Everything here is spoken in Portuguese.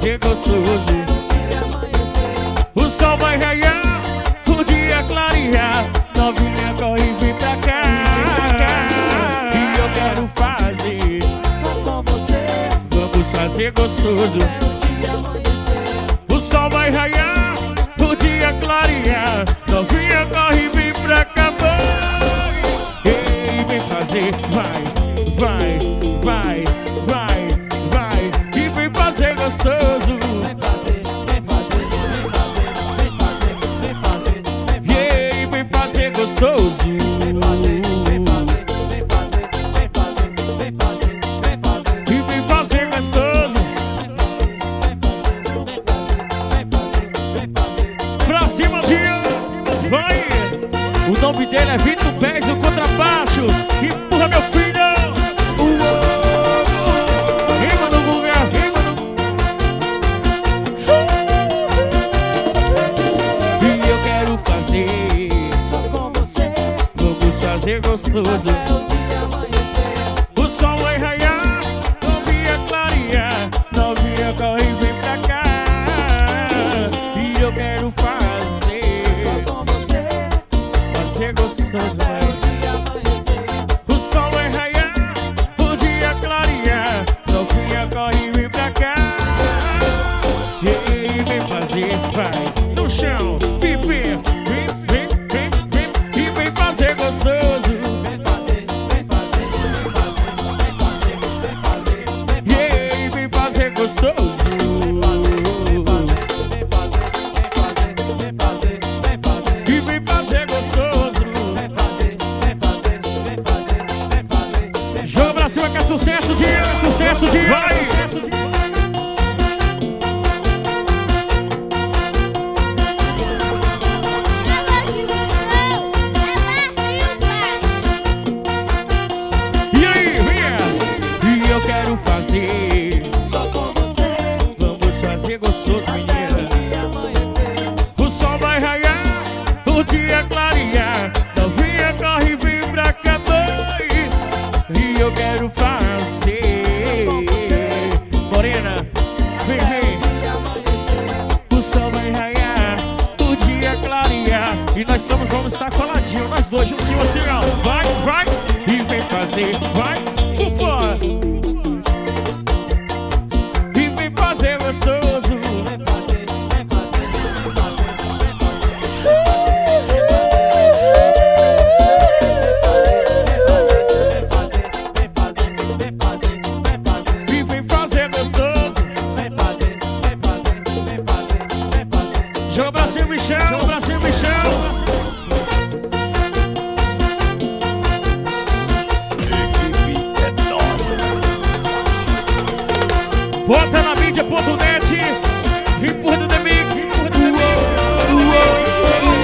fazer gostoso. O sol vai raiar, o dia clarear. Novinha, corre e vem pra cá. E eu quero fazer Só com você. vamos fazer gostoso. O sol vai raiar, o dia clarear. Novinha, corre e vem pra cá. Ei, vem fazer, vai, vai, vai, vai, vai. E vem fazer gostoso. Vem fazer, vem fazer, vem fazer, vem fazer, vem fazer, vem fazer. Ei, vem fazer gostoso. Vem fazer, vem fazer, vem fazer, vem fazer, vem fazer, vem fazer. E vem fazer gostoso. Pra cima, dia, vai. O nome dele é Vitor Pés, o contrabaixo. Empurra, meu filho. Rima no lugar, rima no... E eu quero fazer, Só com você. vamos fazer gostoso. Até o dia amanhecer. O sol vai raiar, novinha clarear. Novinha, corre e vem pra cá. E eu quero fazer, Só com você. fazer gostoso. Até o dia amanhecer. O sol vai raiar, o dia clarear. Novinha, corre e vem pra cá. E vem fazer, vai no chão. Vem, vem, vem, vem, vem, vem. E vem fazer gostoso. Vem fazer, vem fazer, vem fazer, vem fazer, vem fazer, vem E vem fazer gostoso. E vem fazer gostoso. Joga pra cima que é sucesso, dia, sucesso, dia. Vai! E aí, vinha! E eu quero fazer, vamos fazer gostoso, meninas. O sol vai raiar, o dia clarear. Novinha, corre e vem pra cá, mãe. E eu quero fazer, morena, vem, vem. O sol vai raiar, o dia clarear. E nós vamos estar coladinhos, nós dois juntinhos assim, ó. Vai, vai, e vem fazer, vai, vambora. E vem fazer gostoso. E vem fazer gostoso. Joga pra cima, Michel, joga pra cima, Michel. Bota na mídia.net. Empurra do The Mix. Empurra do The Mix.